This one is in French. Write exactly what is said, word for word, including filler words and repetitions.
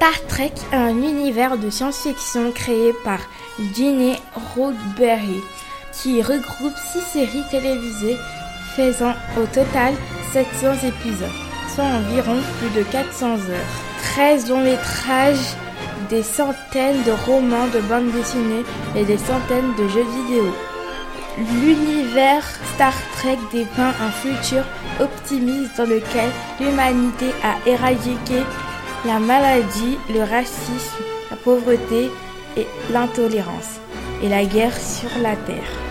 Star Trek est un univers de science-fiction créé par Gene Roddenberry qui regroupe six séries télévisées faisant au total sept cents épisodes, soit environ plus de quatre cents heures. treize longs métrages, des centaines de romans de bande dessinée et des centaines de jeux vidéo. L'univers Star Trek dépeint un futur optimiste dans lequel l'humanité a éradiqué la maladie, le racisme, la pauvreté et l'intolérance, et la guerre sur la Terre.